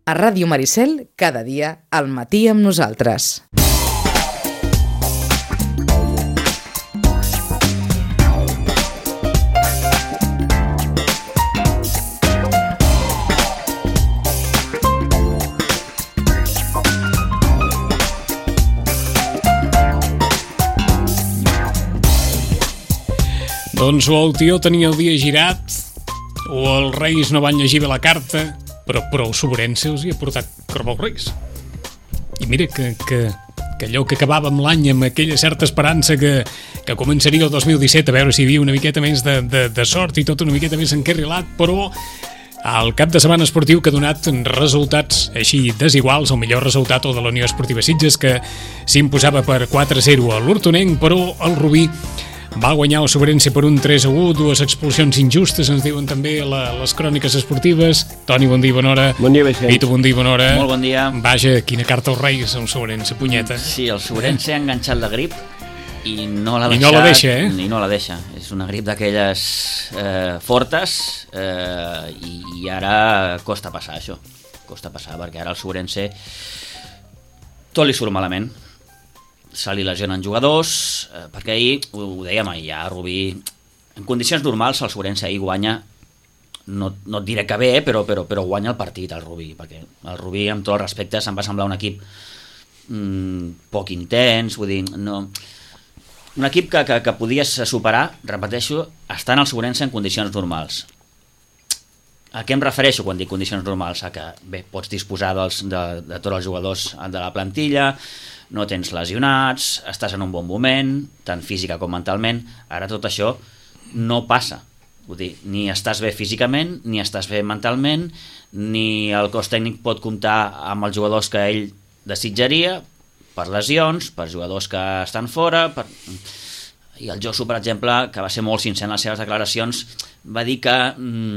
A Ràdio Maricel, cada dia al matí amb nosaltres. Doncs o el tió tenia el dia girat, o els reis no van llegir bé la carta, però el Sobrense els hi ha portat carbó als reis. I mira que allò que acabàvem l'any amb aquella certa esperança que començaria el 2017, a veure si hi havia una miqueta més de sort i tot una miqueta més encarrilat, però el cap de setmana esportiu que ha donat resultats així desiguals, el millor resultat el de la Unió Esportiva Sitges, que s'imposava per 4-0 a l'Hortonenc, però el Rubí va guanyar el Sobrense per un 3-1, dues expulsions injustes, ens diuen també les cròniques esportives. Toni, bon dia, bona hora. Bon dia, Vicent. Vito, bon dia, bona hora. Molt bon dia. Vaja, quina carta als Reis, el Sobrense, punyeta. Sí, el Sobrense ha enganxat la grip i no l'ha deixat. I no la deixa, eh? I no la deixa. És una grip d'aquelles fortes i ara costa passar, això. Costa passar, perquè ara el Sobrense tot li surt malament. Se li lesionen jugadors, perquè ahir, ho dèiem ahir ja, Rubí, en condicions normals el Sobrense ahir guanya, no et diré que bé, però guanya el partit, el Rubí, perquè el Rubí, amb tots els respectes, em va semblar un equip poc intens, vull dir, no, un equip que podies superar, repeteixo, estant el Sobrense en condicions normals. A què em refereixo quan dic condicions normals? A que, bé, pots disposar de tots els jugadors de la plantilla, no tens lesionats, estàs en un bon moment, tant física com mentalment. Ara tot això no passa. Vull dir, ni estàs bé físicament, ni estàs bé mentalment, ni el cos tècnic pot comptar amb els jugadors que ell desitjaria, per lesions, per jugadors que estan fora... I el Josu, per exemple, que va ser molt sincer en les seves declaracions, va dir que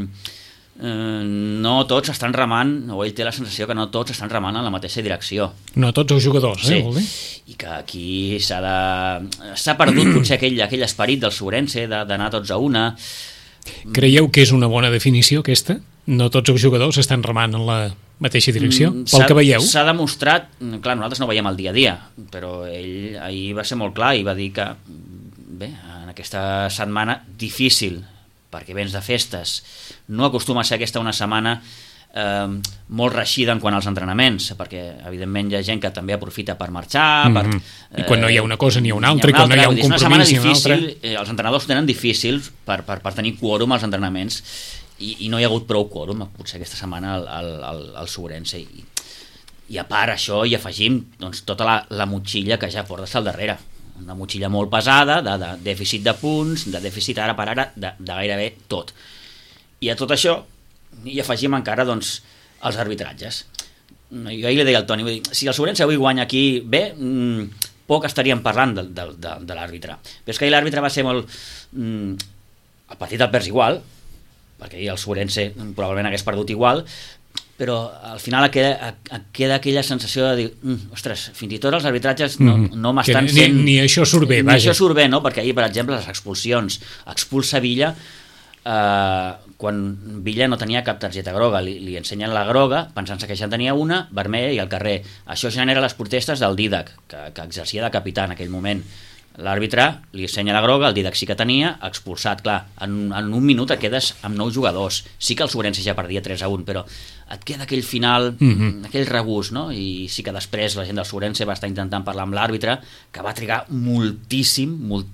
no tots estan remant, o ell té la sensació que no tots estan remant en la mateixa direcció. No tots els jugadors, sí. Vol dir? I que aquí s'ha perdut potser aquell esperit del Sobrense d'anar tots a una. Creieu que és una bona definició aquesta? No tots els jugadors estan remant en la mateixa direcció? Pel que veieu? S'ha demostrat, clar, nosaltres no ho veiem el dia a dia, però ell ahir va ser molt clar i va dir que bé, en aquesta setmana difícil, perquè vens de festes, no acostuma a ser aquesta una setmana molt reeixida en quant als entrenaments, perquè evidentment hi ha gent que també aprofita per marxar, i quan no hi ha una cosa ni hi ha una altra, i quan no hi ha un compromís ni una altra. Els entrenadors tenen difícils per tenir quòrum als entrenaments i no hi ha hagut prou quòrum potser aquesta setmana al Sobrense, i a part això hi afegim doncs, tota la motxilla que ja portes al darrere, una motxilla molt pesada de dèficit de punts, de dèficit ara per ara de gairebé tot. I a tot això hi afegim encara doncs, els arbitratges. Jo ahir li deia al Toni, vull dir, si el Sobrense avui guanya aquí bé, poc estaríem parlant de l'àrbitre. Però és que ahir l'àrbitre va ser molt... el partit el perds igual, perquè ahir el Sobrense probablement hagués perdut igual, però al final queda aquella sensació de dir, ostres, fins i tot els arbitratges no m'estan fent... Ni això surt bé, vaja. Ni això surt bé, no? Perquè ahir, per exemple, les expulsions, expulsa Villa, quan Villa no tenia cap targeta groga, li ensenyen la groga, pensant-se que ja en tenia una, vermella i al carrer. Això genera les protestes del Dídac, que exercia de capità en aquell moment. L'àrbitre li ensenya la groga, el Dídac sí que tenia, expulsat, clar, en un minut et quedes amb 9 jugadors. Sí que el Sobrense ja perdia 3-1, però et queda aquell final, aquell regust, no? I sí que després la gent del Sobrense va estar intentant parlar amb l'àrbitre, que va trigar moltíssim,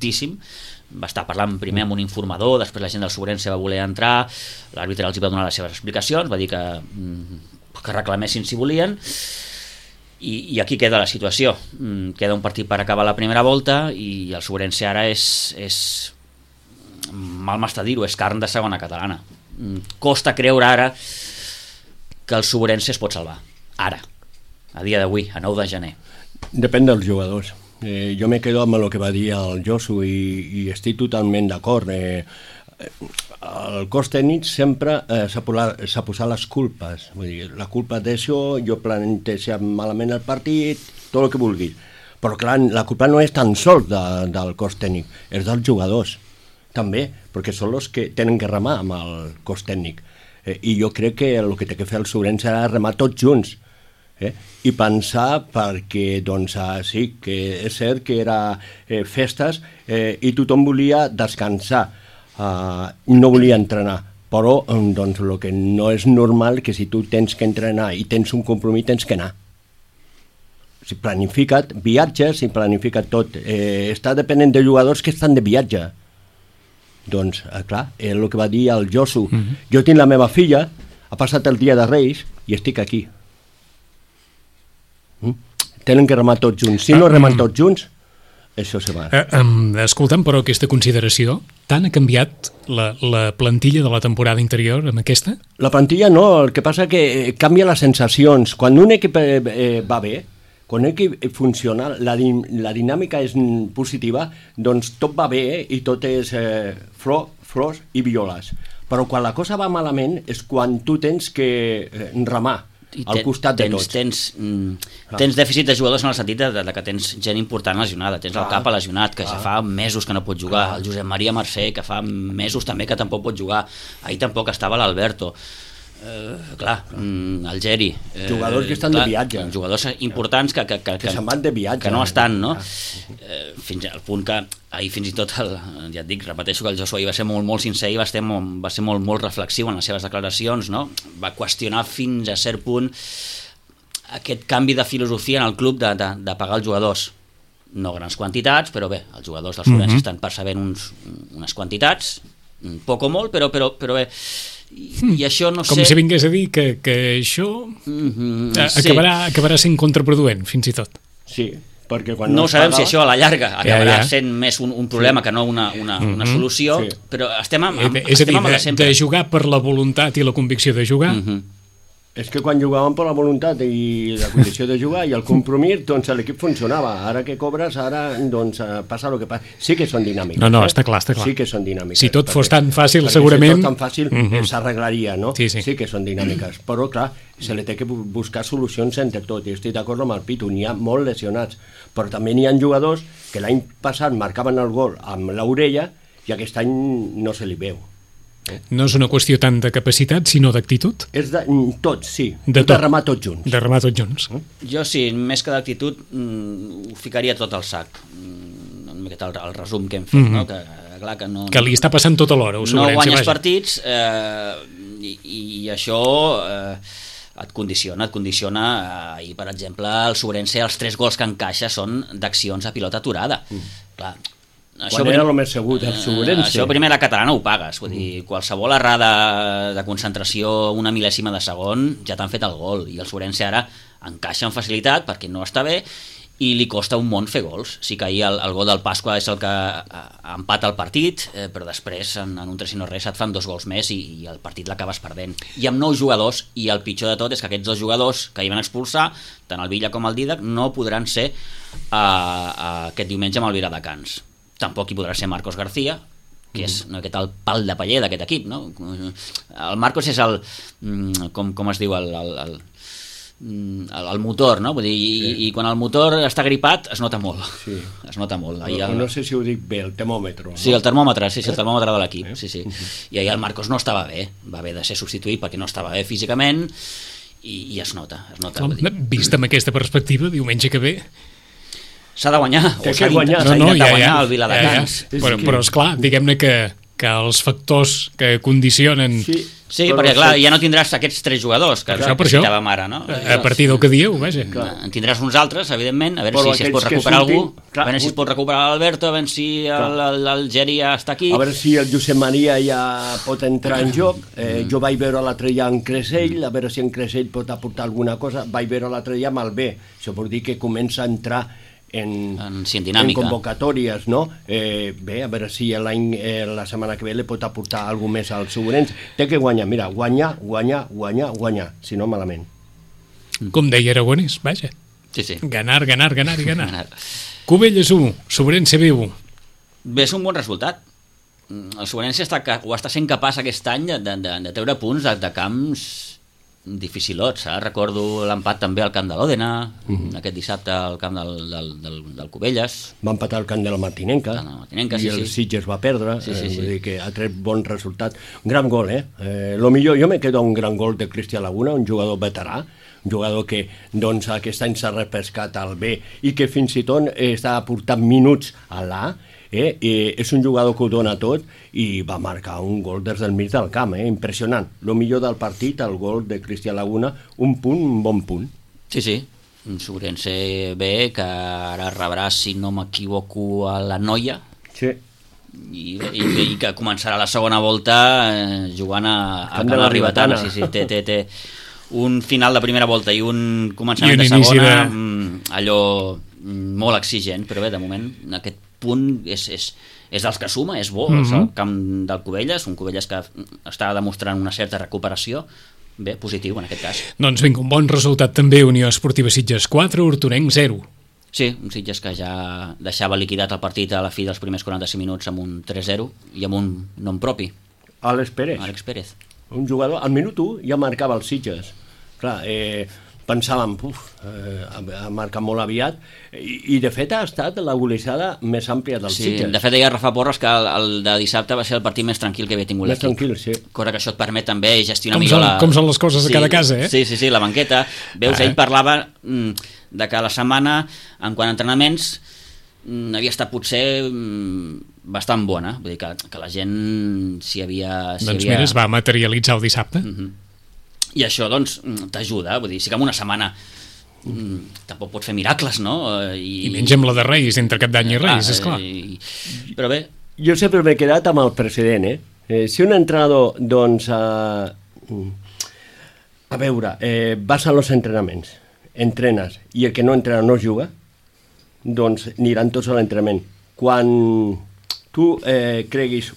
va estar parlant primer amb un informador, després la gent del Sobrense va voler entrar, l'àrbitre els va donar les seves explicacions, va dir que reclamessin si volien, i aquí queda la situació. Queda un partit per acabar la primera volta i el Sobrense ara és mal m'està dir-ho, és carn de segona catalana. Costa creure ara que el Sobrense es pot salvar, ara, a dia d'avui, a 9 de gener. Depèn dels jugadors. Jo me quedo amb el que va dir el Josu i estic totalment d'acord. El cos tècnic sempre s'ha posat les culpes. Vull dir, la culpa d'això, jo plantejat malament el partit, tot el que vulguis. Però clar, la culpa no és tan sols del cos tècnic, és dels jugadors també, perquè són els que tenen que remar amb el cos tècnic. I jo crec que el que té que fer el Sobrense era remar tots junts. I pensar perquè doncs, sí, que és cert que era festes i tothom volia descansar, no volia entrenar, però doncs, el que no és normal que si tu tens que entrenar i tens un compromís tens que anar. Si planifica't viatges, si planifica't tot, està depenent de jugadors que estan de viatge. Doncs, clar, és el que va dir el Josu. Jo tinc la meva filla, ha passat el dia de Reis i estic aquí. Tenen que remar tots junts. Si no remen tots junts, això se va. Escolta'm, però aquesta consideració, tant ha canviat la plantilla de la temporada interior amb aquesta? La plantilla no, el que passa que canvia les sensacions. Quan un equip va bé, quan un equip funciona, la dinàmica és positiva, doncs tot va bé i tot és flors i violes. Però quan la cosa va malament és quan tu tens que remar al costat de tots. Tens dèficit de jugadors en el sentit de que tens gent important lesionada, tens el Capa lesionat, que ja fa mesos que no pot jugar, el Josep Maria Mercè, que fa mesos també que tampoc pot jugar, ahir tampoc estava l'Alberto, el Geri, jugadors que estan de viatge, jugadors importants que se'n van de viatge, que no estan, no? Fins al punt que ahir fins i tot ja et dic, repeteixo que el Joshua ahir va ser molt sincer i va ser molt reflexiu en les seves declaracions, no? Va qüestionar fins a cert punt aquest canvi de filosofia en el club de pagar els jugadors, no grans quantitats, però bé, els jugadors dels Sobrense estan percebent unes quantitats, poc o molt, però bé. I això no sé... Com si vingués a dir que això acabarà sent contraproduent, fins i tot. Sí, perquè quan no sabem si això a la llarga acabarà sent més un problema que no una solució, però estem amb de jugar per la voluntat i la convicció de jugar. És que quan jugàvem per la voluntat i la condició de jugar i el compromís, doncs l'equip funcionava. Ara que cobres, ara doncs passa el que passa. Sí que són dinàmiques. No, està clar. Sí que són dinàmiques. Si tot fos tan fàcil, segurament... Si tot tan fàcil, s'arreglaria, no? Sí que són dinàmiques. Però, clar, se li té que buscar solucions entre tot. I estic d'acord amb el Pitu, n'hi ha molt lesionats. Però també n'hi ha jugadors que l'any passat marcaven el gol amb l'orella i aquest any no se li veu. No és una qüestió tant de capacitat, sinó d'actitud? És de tots, sí. De remar tots junts. De remar tots junts. Jo sí, més que d'actitud ho ficaria tot al sac. El resum que hem fet, no? Que li està passant tot alhora. No guanyes partits i això et condiciona. I, per exemple, el Sobrense, els 3 gols que encaixa són d'accions a pilota aturada. Clar, quan era el més segur del Sobrense. Això primera catalana ho pagues, vull dir, qualsevol errada de concentració una mil·lèsima de segon ja t'han fet el gol, i el Sobrense ara encaixa amb facilitat perquè no està bé i li costa un món fer gols. Sí que ahir el gol del Pasqua és el que empata el partit, però després en un 3-0 et fan 2 gols més i el partit l'acabes perdent. I amb 9 jugadors, i el pitjor de tot és que aquests 2 jugadors que hi van expulsar, tant el Villa com el Dídac, no podran ser aquest diumenge amb el Viladecans. Tampoc hi podrà ser Marcos García, que és aquest el pal de paller d'aquest equip, no? El Marcos és el com es diu el motor, no? Vull dir, i quan el motor està gripat es nota molt. Es nota molt. No sé si ho dic bé, el termòmetre. Sí, el termòmetre, el termòmetre de l'equip. I ahir el Marcos no estava bé, va haver de ser substituït perquè no estava bé físicament i es nota. Vist amb aquesta perspectiva, diumenge que ve s'ha de guanyar, o s'ha d'intentar guanyar el Viladecans. Però esclar, diguem-ne que els factors que condicionen... Sí, perquè clar, ja no tindràs aquests 3 jugadors que necessitàvem ara, no? A partir del que dieu, vaja. En tindràs uns altres, evidentment, a veure si es pot recuperar algú, a veure si es pot recuperar l'Alberto, a veure si el Geri ja està aquí... A veure si el Josep Maria ja pot entrar en joc. Jo vaig veure l'altre dia en Cressell, a veure si en Cressell pot aportar alguna cosa. Vaig veure l'altre dia amb el B. Això vol dir que comença a entrar en convocatòries, no? Bé, a veure si la setmana que ve li pot aportar alguna més al Sobrense. Té que guanyar, mira, guanyar, si no malament. Com deia Aragonès, vaja. Sí. Ganar. Cubelles 1, Sobrense B1. Bé, és un bon resultat. El Sobrense ho està sent capaç aquest any de treure punts de camps dificilots, recordo l'empat també al camp de l'Òdena, aquest dissabte al camp del Cubelles. Va empatar al camp de la Martinenca, sí, i el Sitges va perdre, sí. Vull dir que ha tret bon resultat. Un gran gol, lo millor, jo me quedo un gran gol de Cristian Laguna, un jugador veterà, un jugador que doncs, aquest any s'ha repescat al B i que fins i tot està aportant minuts a l'A. És un jugador que ho dona tot i va marcar un gol des del mig del camp, impressionant. El millor del partit, el gol de Cristian Laguna, un bon punt. Sí, un Sobrense B que ara rebrà, si no m'equivoco, a la Noia. Sí. I que començarà la segona volta jugant a Can de la Ribetana. Sí, té un final de primera volta i un començament de segona, allò molt exigent, però bé, de moment aquest punt és dels que suma, és bo, és el camp del Cubelles, un Cubelles que està demostrant una certa recuperació, bé, positiu en aquest cas. Doncs vinga, un bon resultat també, Unió Esportiva Sitges 4, Hortonenc 0. Sí, un Sitges que ja deixava liquidat el partit a la fi dels primers 45 minuts amb un 3-0 i amb un nom propi. Àlex Pérez. Un jugador, al minut 1 ja marcava els Sitges. Clar, pensàvem, ha marcat molt aviat, i de fet ha estat la golejada més àmplia del Sitges. De fet deia Rafa Porras que el de dissabte va ser el partit més tranquil que havia tingut l'equip. Més tranquil, sí. Cosa que això et permet també gestionar millor com són les coses a cada casa, Sí, la banqueta. Veus, ell parlava de que la setmana, en quant a entrenaments, havia estat potser bastant bona, vull dir que la gent s'hi havia... Doncs mira, es va materialitzar el dissabte. I això, doncs, t'ajuda, vull dir, sí que en una setmana tampoc pots fer miracles, no? I menys amb la de Reis, entre Cap d'Any i Reis, esclar. Però bé... Jo sempre m'he quedat amb el precedent, si un entrenador, doncs, a veure, vas a los entrenaments, entrenes, i el que no entrena no juga, doncs aniran tots a l'entrenament. Quan tu creguis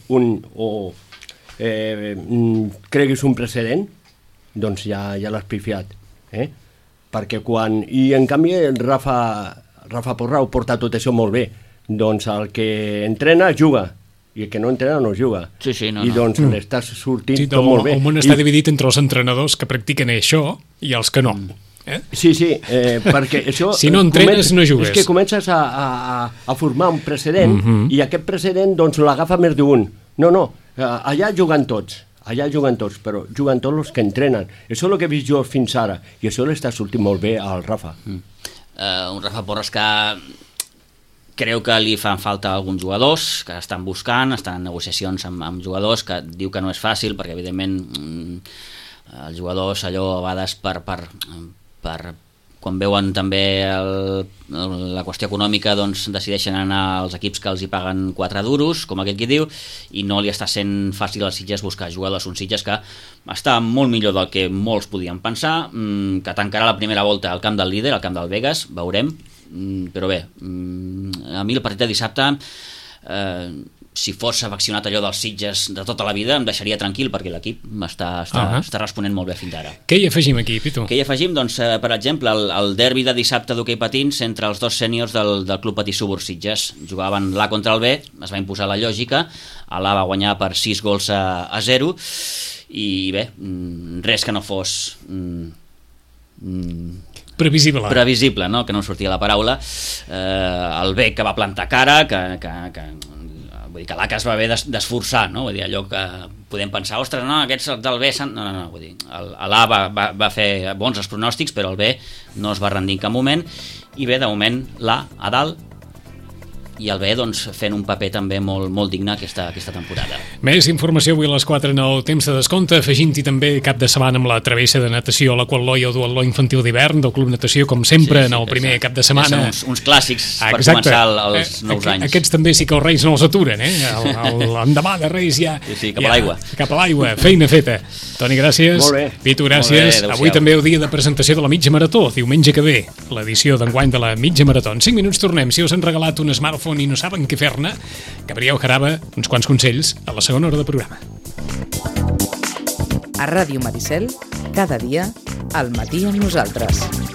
un precedent, doncs ja l'has pifiat, perquè quan... I en canvi Rafa Porra ho porta tot això molt bé, doncs el que entrena juga i el que no entrena no juga, i doncs l'estàs sortint tot molt bé. El món està dividit entre els entrenadors que practiquen això i els que no. Sí, perquè això... Si no entrenes no jugues. És que comences a formar un precedent i aquest precedent doncs l'agafa més d'un. No, allà juguen tots, però juguen tots els que entrenen. Això és el que he vist jo fins ara, i això l'està sortint molt bé al Rafa. Un Rafa Porras que creu que li fan falta alguns jugadors, que estan buscant, estan en negociacions amb jugadors, que diu que no és fàcil, perquè evidentment els jugadors allò a vegades per quan veuen també la qüestió econòmica, doncs decideixen anar als equips que els hi paguen 4 duros, com aquest qui diu, i no li està sent fàcil als Sitges buscar jugadors. Un Sitges que està molt millor del que molts podien pensar, que tancarà la primera volta al camp del líder, al camp del Vegas, veurem, però bé, a mi el partit de dissabte, si fos afeccionat allò dels Sitges de tota la vida, em deixaria tranquil, perquè l'equip està responent molt bé fins ara. Què hi afegim aquí, Pitu? Què hi afegim? Doncs, per exemple, el derbi de dissabte d'hoquei patins entre els dos sèniors del Club Patí Súbur Sitges. Jugaven l'A contra el B, es va imposar la lògica, l'A va guanyar per 6 gols a 0, i bé, res que no fos... previsible, no? Que no sortia la paraula. El B que va plantar cara, vull dir que l'A que es va haver d'esforçar, no? Vull dir, allò que podem pensar, ostres, no, aquests del B no, vull dir, l'A va fer bons els pronòstics, però el B no es va rendir en cap moment, i bé, de moment l'A a dalt, i el B doncs, fent un paper també molt digne aquesta temporada. Més informació avui a les 4 en el temps de descompte, afegint-hi també cap de setmana amb la travessa de natació a l'aquatló i el duatló infantil d'ivern del Club Natació, com sempre, en el primer cap de setmana. Ja són uns clàssics per començar els nous anys. Aquests també sí que els Reis no els aturen, l'endemà de Reis ja... Sí, cap a l'aigua. Cap a l'aigua, feina feta. Toni, gràcies. Molt bé. Pitu, gràcies. Avui també el dia de presentació de la mitja marató, diumenge que ve, l'edició d'enguany de la mitja marató. En 5 minuts tornem. Si us han regalat un smartphone i no saben què fer-ne, Gabriel Jaraba, uns quants consells a la segona hora de programa. A Ràdio Maricel, cada dia, al matí amb nosaltres.